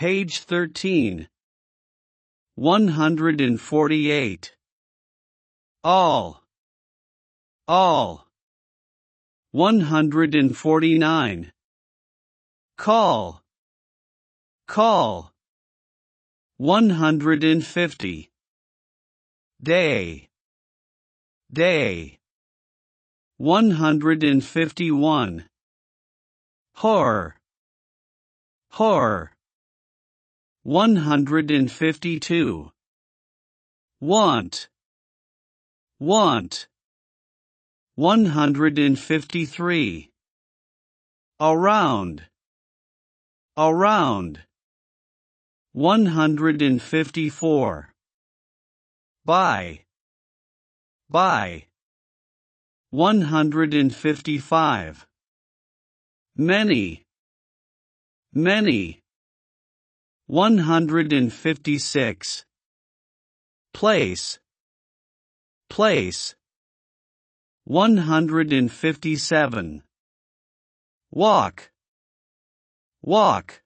Page 13. 148. All. 149. Call. 150. Day. 151. Horror. 152. Want. 153. Around. 154. By. 155. Many. 156. Place. 157. Walk.